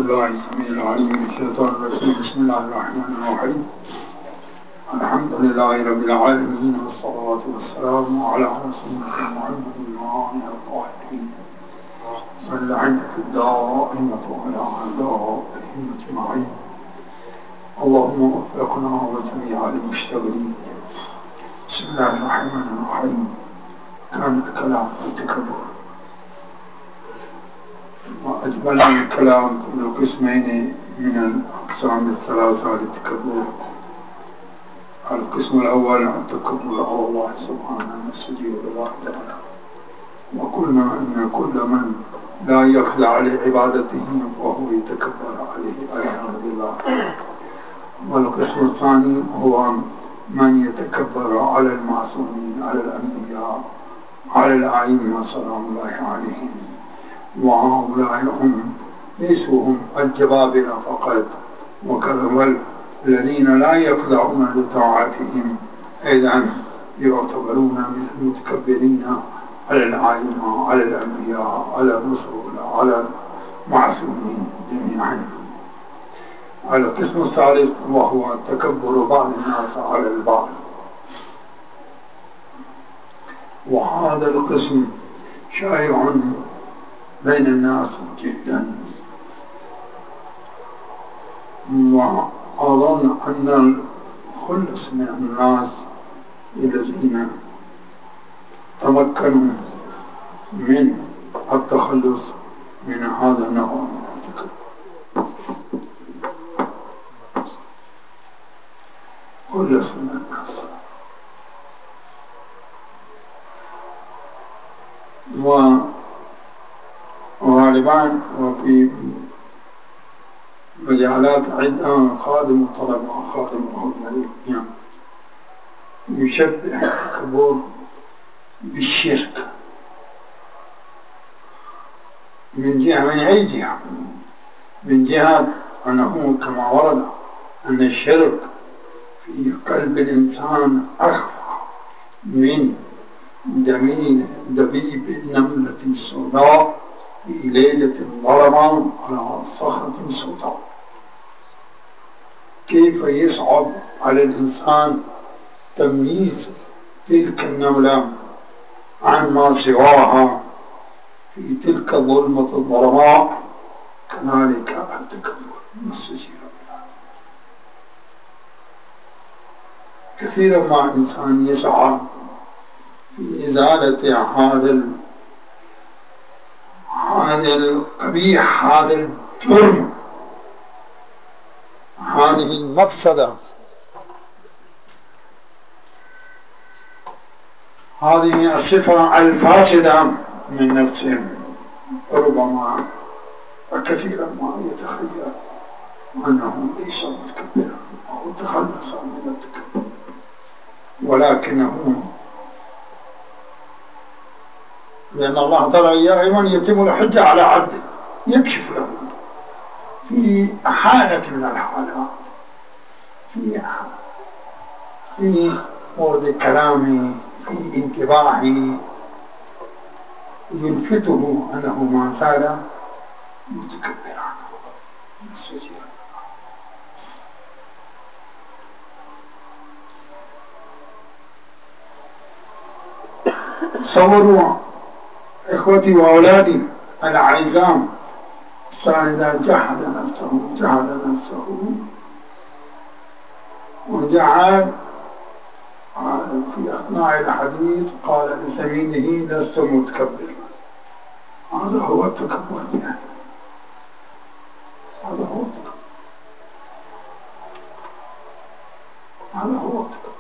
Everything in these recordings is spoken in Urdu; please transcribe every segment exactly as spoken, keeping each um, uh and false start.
بالله السميع العليم من الشيطان الرجيم. بسم الله الرحمن الرحيم. الحمد لله رب العالمين والصلاة والسلام على رسولنا محمد وعلى آله والعنة الدائمة على أعدائهم أجمعين. اللهم وفقنا وجميع المشتغلين. بسم الله الرحمن الرحيم. كان الكلام التكبر، وأجمل الكلام كل قسمين من الأقسام الثلاثة للتكبر. القسم الأول التكبر على الله سبحانه والسجود لله تعالى، وقلنا أن كل من لا يخضع لعبادته فهو يتكبر عليه والعياذ بالله. والقسم الثاني هو من يتكبر على المعصومين، على الأنبياء، على الأئمة سلام الله عليهم، وهؤلاء هم ليسوا هم الجبابرة فقط، وكذلك الذين لا يخضعون لطاعتهم أيضا يعتبرون من المتكبرين على الأئمة، على الأنبياء، على الرسل، على المعصومين جميعا. القسم الثالث وهو تكبر بعض الناس على البعض، وهذا القسم شائع بين الناس جدا، وأظن أن الخلص من الناس الذين تمكنوا من التخلص من هذا النوع من التكبر. خلص من الناس، وغالبا وفي مجالات عدة خادم الطلب وخادم العلم يشبه التكبر بالشرك من جهة، من أي جهة؟ من جهة أنه كما ورد أن الشرك في قلب الإنسان أخفى من دميل دبيب النملة السوداء في ليلة ظلمة على صخرة سوداء. كيف يصعب على الإنسان تمييز تلك النملة عن ما سواها في تلك الظلمة الظلماء؟ كذلك التكبر نستجيب. كثيرا ما إنسان يسعى في إزالة هذا هذا القبيح، هذا الجرم، هذه المفسدة، هذه الصفة الفاسدة من نفسهم. ربما وكثيرا ما يتخيل أنه ليس متكبرا أو تخلص من التكبر، ولكنه لأن الله تعالى دائما يتم الحجة على عبده، يكشف له في حالة من الحالات، في في مورد كلامه، في انتباهه، يلفته أنه ما زال متكبرا. تصوروا إخوتي وأولادي الأعزاء، إذا جحد نفسه جحد نفسه وجعل في أثناء الحديث قال لزميله لست متكبرا، هذا هو التكبر. يعني هذا هو التكبر، هذا هو التكبر.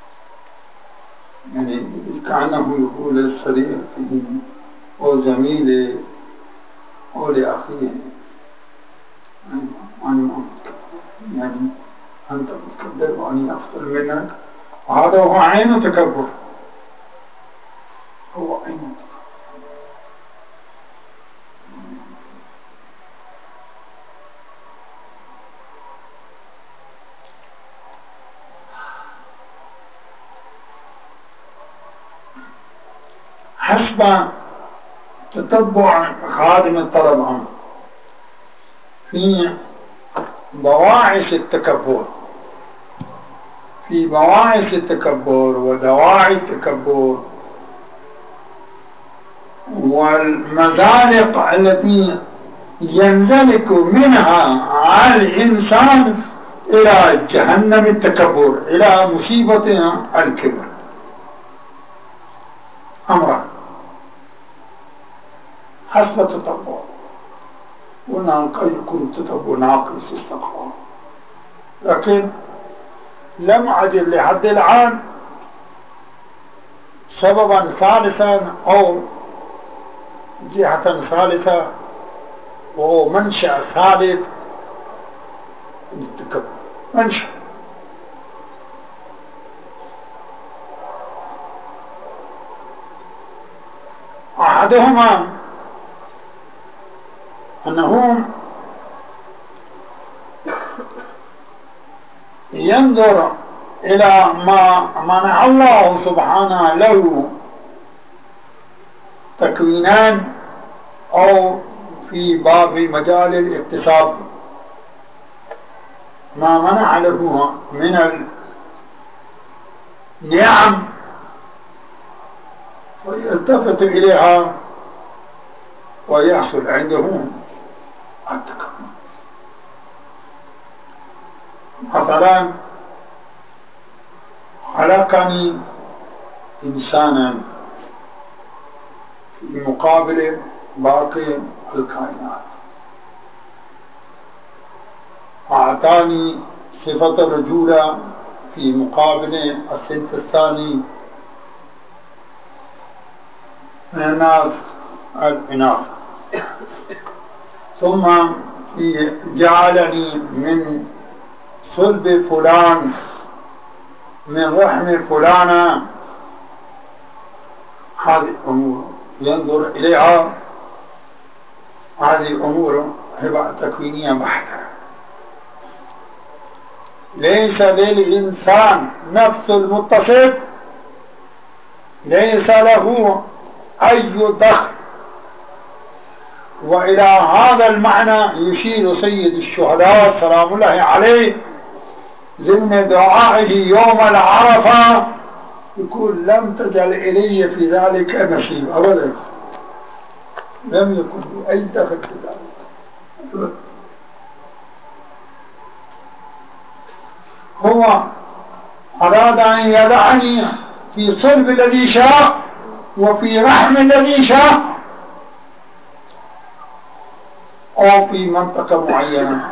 يعني كأنه يقول للصديق أو زميله أو لأخيه يعني أنت متكبر وأني أفضل منك، وهذا هو عين التكبر، هو عين التكبر. حسب تتبع خادم الطلب عنه في بواعث التكبر في بواعث التكبر ودواعي التكبر والمزالق التي ينزلق منها على الإنسان إلى جهنم التكبر، إلى مصيبة الكبر. أمران حسب التطبع، ونقل يكون تطبع ناقص استقرار، لكن لم أجد لحد الآن سببا ثالثا أو جهة ثالثة وهو منشأ ثالث للتكبر. منشأ أحدهما أنه ينظر إلى ما منع الله سبحانه له تكوينان أو في باب مجال الاكتساب ما منع له من النعم ويلتفت إليها ويحصل عندهم التكبر. مثلا خلقني إنسانا في مقابل باقي الكائنات، أعطاني صفة الرجولة في مقابل الصنف الثاني من الناس الإناث، ثم جعلني من صلب فلان من رحم فلانة. هذه أمور ينظر إليها، هذه أمور هبة تكوينية بحتة، ليس للإنسان نفس المتصف، ليس له أي دخل. وإلى هذا المعنى يشير سيد الشهداء سلام الله عليه ضمن دعائه يوم العرفة، يقول لم تجعل إلي في ذلك نصيب أبدا، لم يكن لي أي دخل في ذلك. هو أراد أن يدعني في صلب الذي شاء وفي رحم الذي شاء أو في منطقة معينة،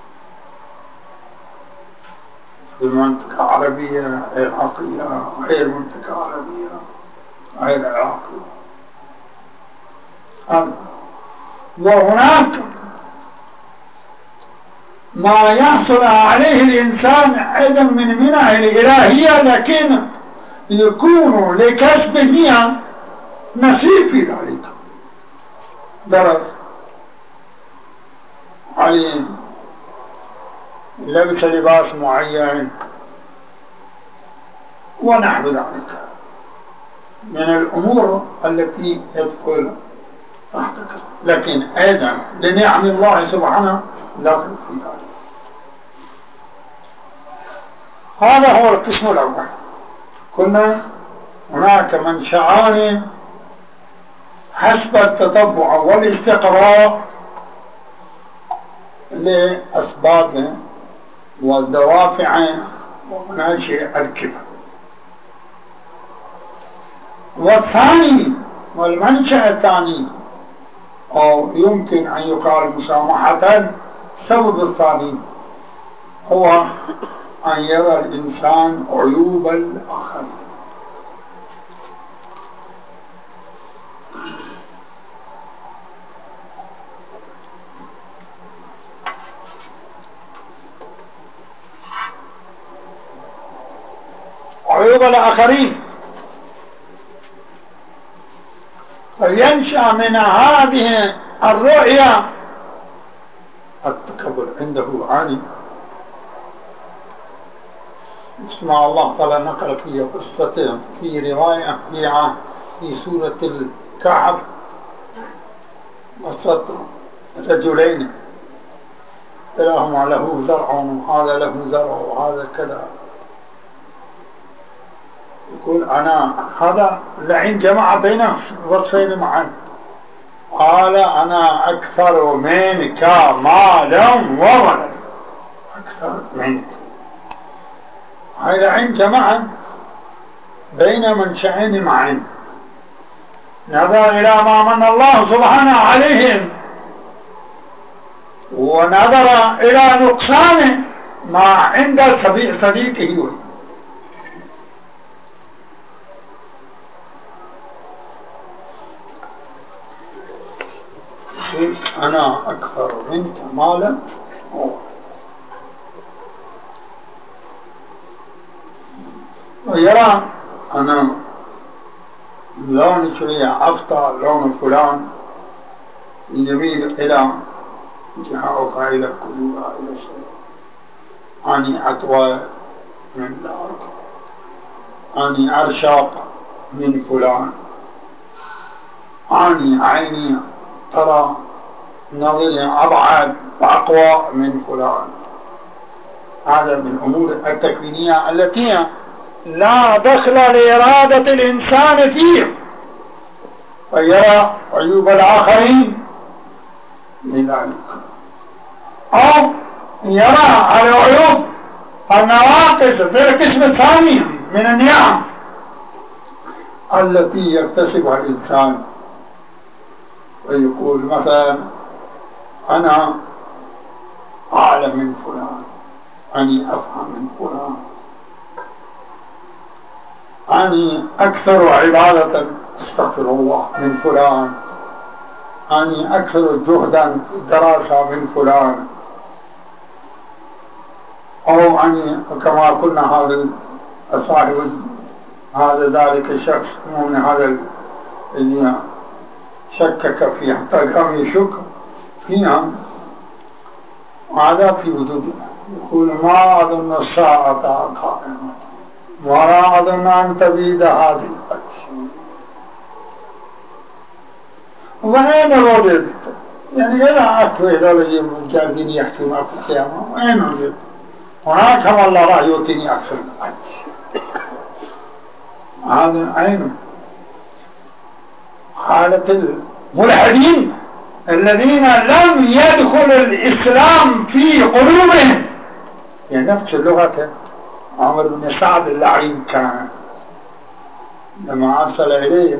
في منطقة عربية عراقية غير منطقة عربية غير عراقية. وهناك ما يحصل عليه الإنسان أيضا من منح الإلهية، لكن يكون لكسبه نصيب في ذلك. درس عليه لبس لباس معين ونحو ذلك من الأمور التي يدخل تحتك، لكن أيضا لنعم الله سبحانه داخل في ذلك. هذا هو القسم الأول. كنا هناك منشأان حسب التتبع والاستقراء لأسباب والدوافع ومناشئ الكبر. والثاني والمنشأ الثاني أو يمكن أن يقال مسامحة، السبب الثاني هو أن يرى الإنسان عيوب الآخر. عيوب الآخرين، فينشأ من هذه الرؤية التكبر عنده عالي. اسمع الله تعالى نقل في قصة في رواية في في سورة الكهف قصة رجلين إلهما له زرع وهذا له زرع وهذا كذا، يقول أنا هذا لعين جمع بين وصفين معا، قال أنا أكثر منك مالا وولدا، أكثر منك. هاي لعين جمع بين منشأين معا، نظر إلى ما من الله سبحانه عليهم، ونظر إلى نقصان ما عند صديقه. أنا أكثر منك مالا ويرى أنا لون شوية أفضل لون فلان يميل إلى جهة إلى قلوبها إلى شيء، أني أطول من الأرض، أني أرشاق من فلان، أني عيني ترى نظري أبعد وأقوى من فلان. هذا من الأمور التكوينية التي لا دخل لإرادة الإنسان فيه، فيرى عيوب الآخرين لذلك، أو يرى العيوب النواقص في القسم الثاني من النعم التي يكتسبها الإنسان، ويقول مثلا أنا أعلم من فلان، أني أفهم من فلان، أني أكثر عبادة استغفر الله من فلان، أني أكثر جهدا في الدراسة من فلان، أو أني كما قلنا هذا صاحب هذا ذلك الشخص من هذا اللي شكك فيه حتى كم يشك فيها، هذا في وجود. يقول ما أظن الساعة قائمة ولا أظن أن تبيد هذه الأشياء. وين الوجد؟ يعني إذا أكثر إذا لجيب الجاردين يحكي ما في القيامة وين الوجد؟ هناك هم الله راح يوتيني أكثر هذا عينه. حالة الملحدين الذين لم يدخل الإسلام في قلوبهم، يعني نفس اللغة عمر بن سعد اللعين كان لما أرسل إليه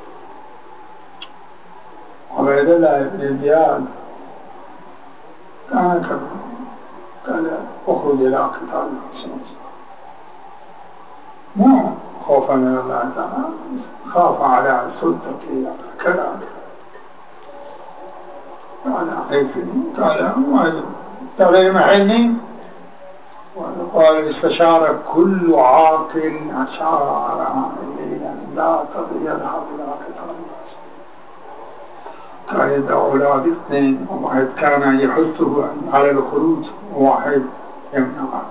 عبيد الله بن زياد كان قال اخرج إلى قتال المسلمين، مو خوفا من الله تعالى، خاف على سلطته كذا. قال عيفني، قال ما تغير محلني، وقال استشار كل عاقل أشار إلينا لا يذهب إلى قتال الناس. كان يدعو أولاد اثنين، وواحد كان يحثه على الخروج وواحد يمنعه.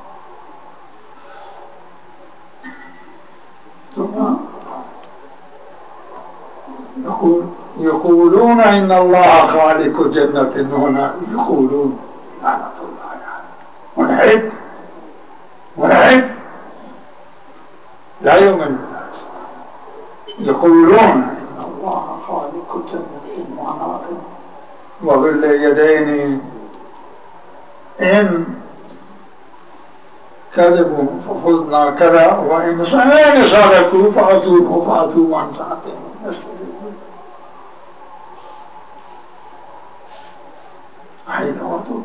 ثم يقول يقولون إن الله خالق جنة، هنا يقولون لعنة الله يعني منحد منحد لا يؤمن بالناس. يقولون إن الله خالق جنة ونار وظل يدين، إن كذبوا ففزنا كذا، وإن صدقوا فأتوه فأتوا عن ساعتهم. حين وطول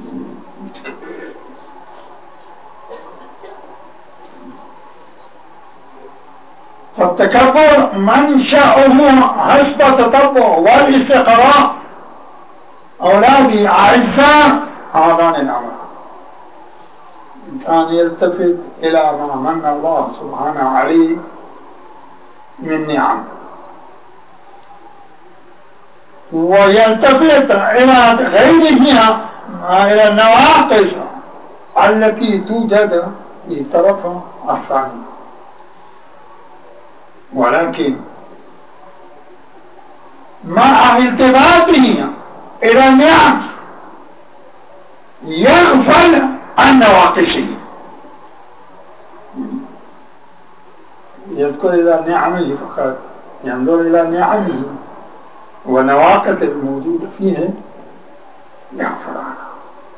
فالتكبر منشأه حسب التطبع والاستقراء أولادي أعزاء هذان الأمر. كان يلتفت إلى ما من الله سبحانه عليه من نعم، ويلتفت إلى غيرها إلى النواقص التي توجد في طرفه الثاني. ولكن مع التفاته إلى النعم يغفل عن نواقصه، يذكر إلى نعمه فقط، ينظر إلى نعمه ونواقص الموجودة فيه يغفر عنها.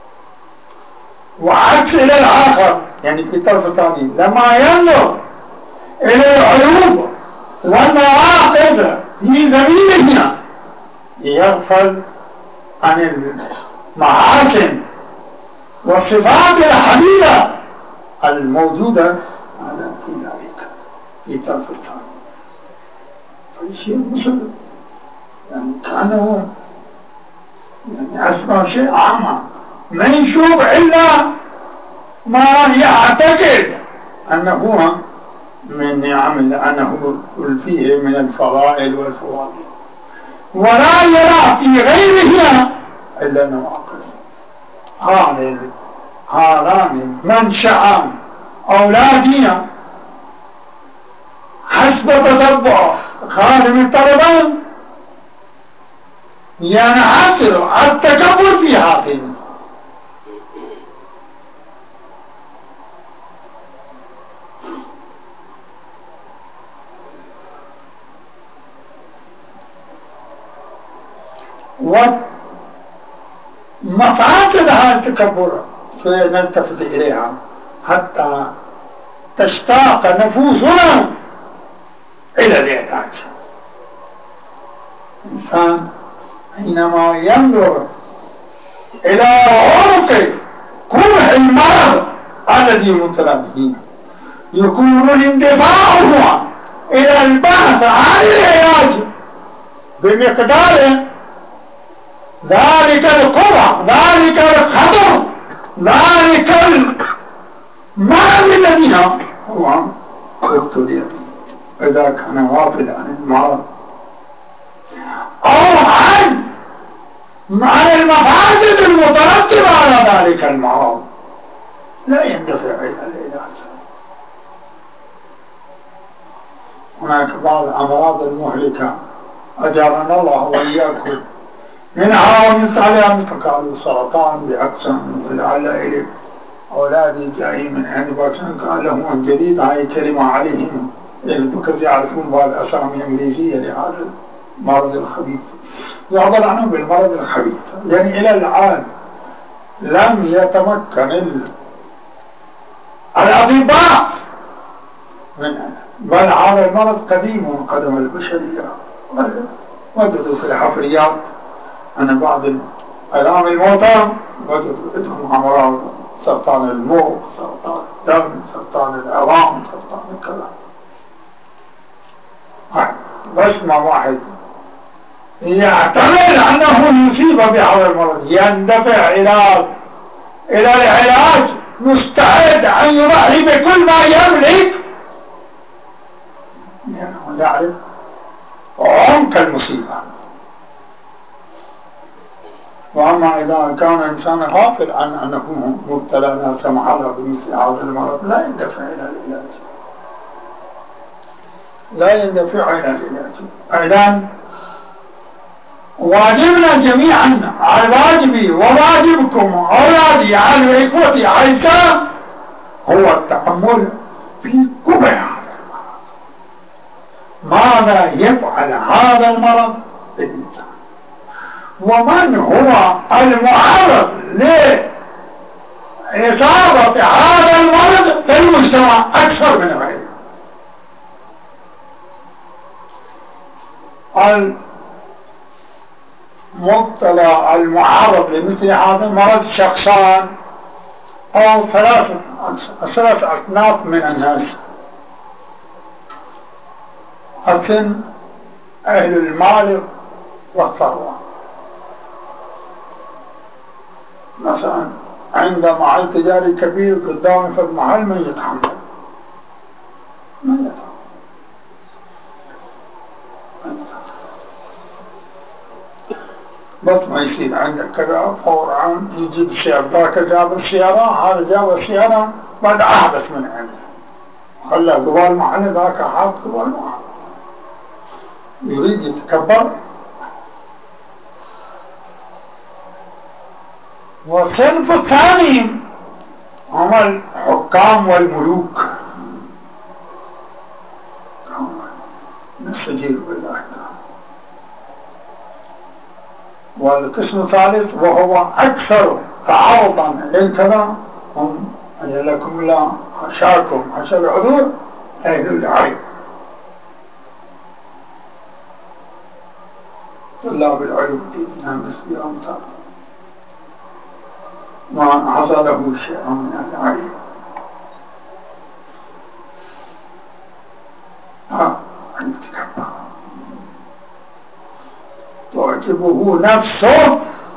وعكس إلى الآخر، يعني في طرف ثاني لما ينظر إلى العيوب والنواقص في زميلنا يغفل عن المحاسن والصفات الحميدة الموجودة على في ذلك في طرف الثاني. فالشيء مسلم يعني كانوا يعني أسمع شيء أعمى ما يشوف إلا ما يعتقد أنه من نعم أنه فيه من الفضائل والفواضل، ولا يرى في غيرها إلا نواقص. هذان منشأ أولادنا حسب تتبع خادم الطلبان ينحصر التكبر في هاتين. ومفاسد هذا التكبر نلتفت إليها حتى تشتاق نفوسنا إلى العلاج. الإنسان حينما ينظر إلى عمق كره المرض الذي مبتلى به يكون اندفاعه إلى البحث عن العلاج بمقدار ذلك القوة، ذلك الخطر، ذلك المرض الذي هو ابتلي به، إذا كان غافل عن المرض أو عن مع المفاسد المترتبة على ذلك المرض لا يندفع إلى العلاج. هناك بعض الأمراض المهلكة أجارنا الله وإياكم منها ومن سعلها مثل قالوا السرطان بأقسام لعل إليك أولادي جايين من عند باكستان قال لهم جديد هاي كلمة عليهم الدكتور يعرفون بعض الأسامي الإنجليزية لهذا المرض الخبيث، يعبر عنه بالمرض الخبيث. يعني إلى الآن لم يتمكن الأطباء من، بل هذا المرض قديم من قدم البشرية. وجدوا في الحفريات أن بعض الأيام الموتى وجدوا لهم أمراض سرطان المخ، سرطان الدم، سرطان العظام، سرطان الكلى. بس ما واحد يعتمد أنه يصيب بهذا المرض يندفع إلى إلى العلاج، مستعد أن يضحي بكل ما يملك لأنه يعرف عمق المصيبة. وأما إذا كان إنسان غافل عن أنه مبتلى لا سمح الله بمثل هذا المرض لا يندفع إلى العلاج، لا يندفع إلى العلاج. أيضا واجبنا جميعا على واجبي وواجبكم أولادي على إخوتي عيسى هو التأمل في كبر هذا المرض، ماذا يفعل هذا المرض بالإنسان، ومن هو المعرض لإصابة هذا المرض في المجتمع أكثر من غيره. المبتلى المعرض لمثل هذا المرض شخصان أو ثلاثة ثلاث أصناف من الناس. أكن أهل المال والثروة، مثلا عند محل تجاري كبير قدامي في المحل من يتحمل ما يتحمل بس ما يصير عندك كذا فورا يجيب السيارة، ذاك جاب السيارة هذا جاب السيارة بعد أحدث من عنده خلى قبال محل ذاك حاط قبال محل يريد يتكبر. والصنف الثاني هم الحكام والملوك نستجير بالله. والقسم الثالث وهو أكثر تعارضا للكلام هم أجلكم الله حشاكم حشا العذور أهل العلم طلاب العلم ديننا مثل أمثال ما حصله شيء من العلم ها يتكبر تعجبه نفسه.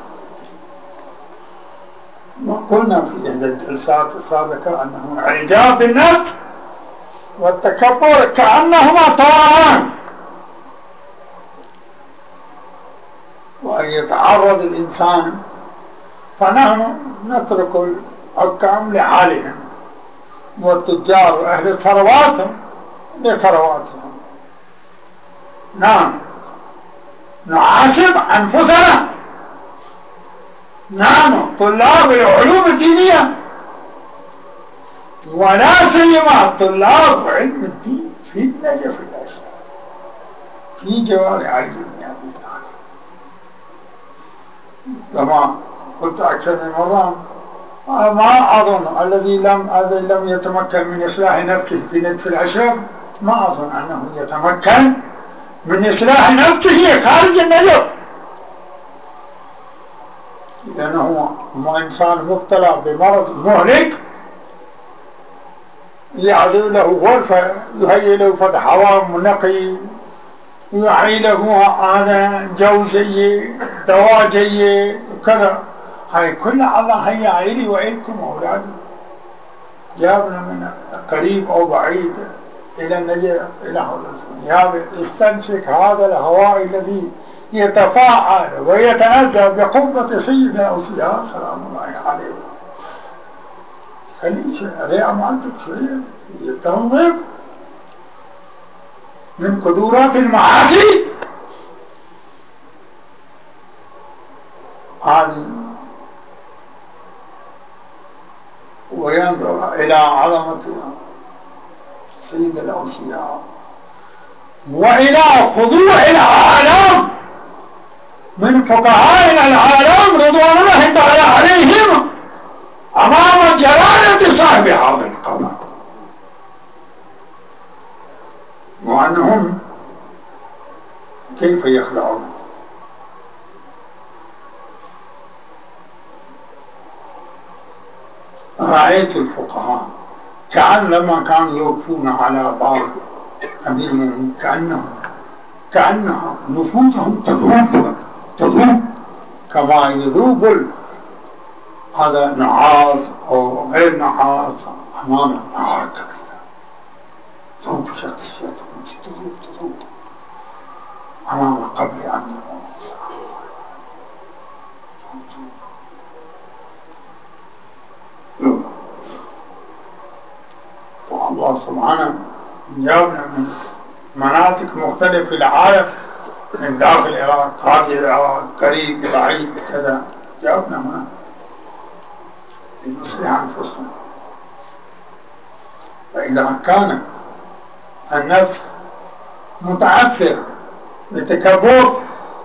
وقلنا في إحدى الجلسات السابقة أنه إعجاب بالنفس والتكبر كأنهما طاران، وأن يتعرض الإنسان. فنحن نترك الحكام لحالهم والتجار وأهل ثرواتهم لثرواتهم. نعم نحاسب أنفسنا، نحن طلاب العلوم الدينية ولا سيما طلاب علم الدين في النجف الأسلام في جوار علم أبي طالب. كما قلت أكثر من مرة ما أظن الذي لم الذي لم يتمكن من إصلاح نفسه في نجف الأشرف ما أظن أنه يتمكن من إصلاح نفسه خارج النجف، لأنه هو إنسان مبتلى بمرض مهلك يعدو له غرفة يهيئ له فتح هواء منقي يعي له هذا جو جيد دواء جيد وكذا. هاي كلها الله هي عيلي وعيلكم أولادي جابنا من قريب أو بعيد إلى النجاة إلى هذا استنشق هذا الهواء الذي يتفاعل ويتنزل بقبة سيدنا أوصياء سلام الله عليه. خليش هذه أمانتك شوية يتنظر من قدرات المعاصي هذه وينظر إلى عظمة سيد الأوصياء وإلى خضوع العالم من فقهاء العالم رضوان الله تعالى عليهم أمام جلالة صاحب هذا القمر، وأنهم كيف يخلعون. رأيت الفقهاء كأن لما كانوا يوقفون على باب أمير المؤمنين كأنهم كأنها نفوسهم تذوب تذوب كما يذوب هذا نعاس أو غير نعاس أمام النار كذا تذوب شخصيتهم تذوب تذوب أمام قبل أن الله سبحانه جابنا من مناطق مختلفة في العالم من داخل العراق خارج العراق قريب بعيد كذا جابنا هنا لنصلح أنفسنا. فإذا كان النفس متعثر بتكبر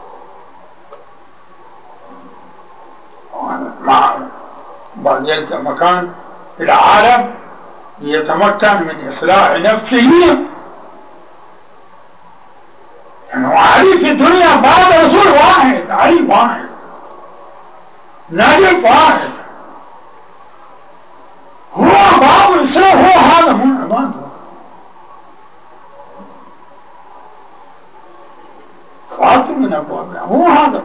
مع بعض يلقى مكان في العالم يتمكن من إصلاح نفسه، يعني علي في الدنيا بعد رسول واحد علي واحد نبي واحد هو باب الإسلام هو هذا من عباده خاتم من أبوابه هو هذا.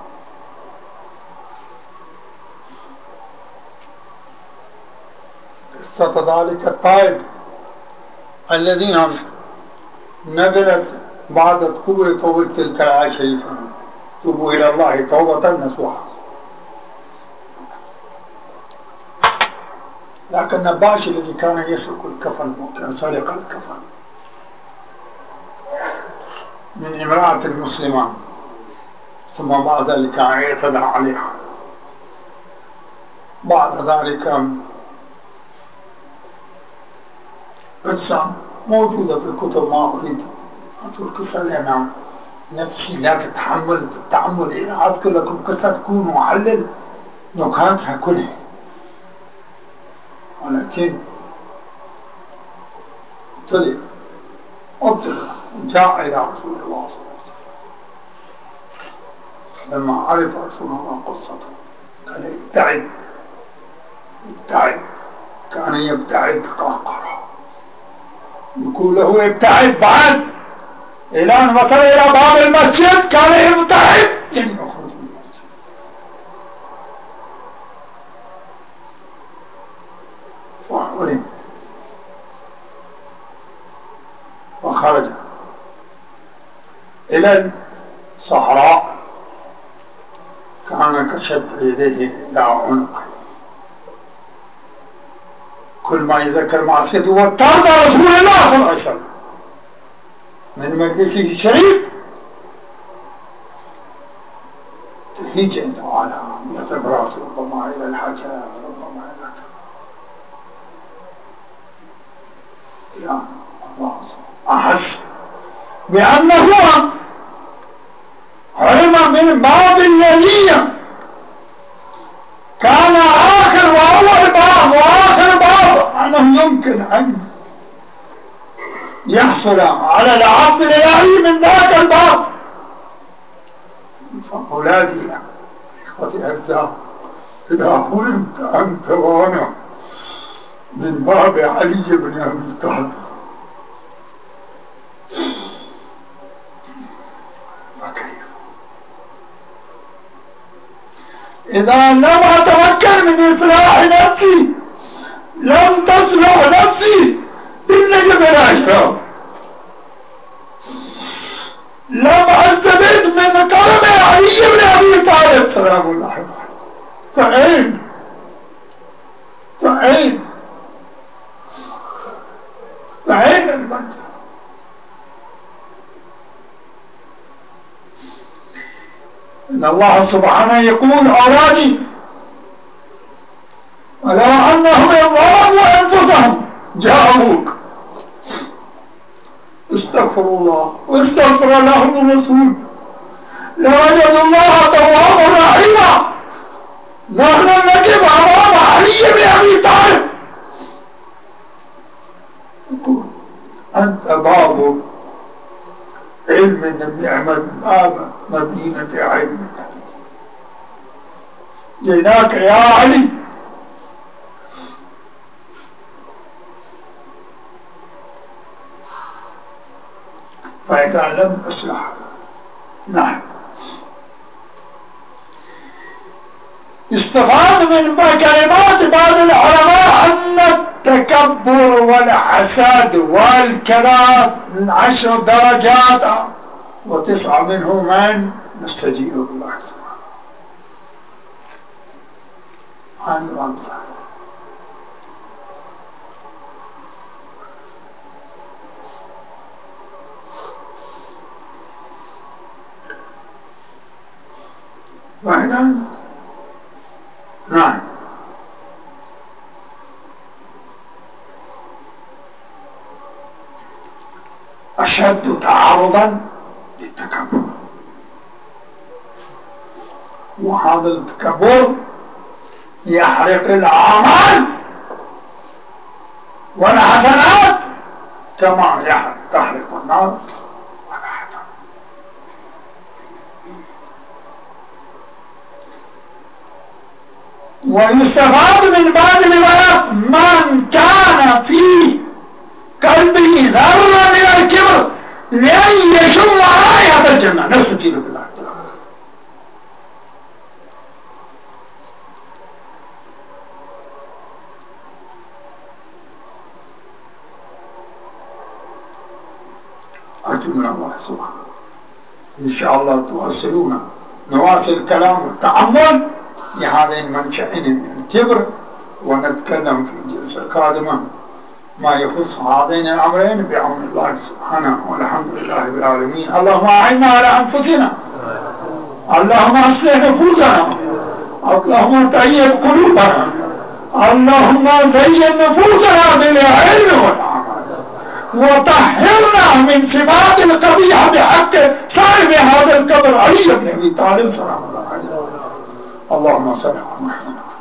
قصة ذلك الطائف الذين نزلت بعد دخول قول تلك الآية الشريفة توبوا إلى الله توبة نصوحا. لكن نباشي الذي كان يسرق الكفن وكان سارق الكفن من امرأة المسلمة ثم بعد ذلك اعتدى عليها بعد ذلك قصة موجودة في الكتب، ما أريد أقول قصة لأن نفسي لا تتحمل التعمل. إذا أذكر لكم قصة تكون معلل نكاتها كلها، ولكن طلع أبطل جاء إلى رسول الله صلى الله عليه وسلم. لما عرف رسول الله قصته كان يبتعد يبتعد كان يبتعد قهقرا، يقول له ابتعد بعد إلى أن وصل إلى باب المسجد كان يبتعد يعني يخرج من المسجد. فأعلم وخرج إلى الصحراء، كان كشف يديه إلى عنقه، كل ما يذكر معصيته وطرد رسول الله صلى الله عليه وسلم من مجلسه الشريف تهيج على يذهب راسه ربما إلى الحجر ربما إلى يا الله أحس بأنه علم من باب الذي كان آخر وأول باب وآخر باب أنه يمكن أن يحصل على العبد الإلهي من ذاك الباب. فأولادي إخوتي أعزاء، إذا علمت أنت وأنا من باب علي بن أبي طالب فكيف إذا لم أتمكن من إصلاح نفسي لم تصلح نفسي بالنجم الأشرف، لم أستفد من كرم علي بن أبي طالب سلام الله عليه. فأين فأين فأين المنزل؟ إن الله سبحانه يقول أولادي ولو أنهم يظلموا أنفسهم جاءوك استغفروا الله واستغفر لهم الرسول لوجدوا الله توابا رحيما. نحن نجب أمام علي بن أبي طالب يقول أنت باب علم النعمة باب مدينة علم، جئناك يا علي فإذا لم أصلح. نعم استفاد من كلمات بعض العلماء أن التكبر والحسد والكلام من عشر درجات وتسعة منه من نستجيب بالله سبحانه عن الأمثال. وإذا نعم أشد تعرضا للتكبر، وهذا التكبر يحرق الأعمال والحسنات كما تحرق النار والحطب. ويستفاد من بعض الروايات من كان في قلبه ذرة من الكبر لن يشم رائحة الجنة. نفس الشيء بالله أرجو من الله سبحانه إن شاء الله تواصلون نواصل الكلام والتأمل لهذين المنشأين من الكبر، ونتكلم في الجلسة القادمة ما يخص هذين الأمرين بعون الله سبحانه. والحمد لله بالعالمين. اللهم أعنا على أنفسنا، اللهم أصلح نفوسنا، اللهم طيب قلوبنا. अल्लाहुम्मा ज़य्यिन नफूसना बिल इल्म वल अमल व तहहिरना मिन सिफातिल क़बीहा बिहक़्क़ि साहिब हाज़िल क़ब्र अली इब्न अबी तालिब सलामुल्लाह अलैहि। अल्लाहुम्मा सल्लि अला मुहम्मद।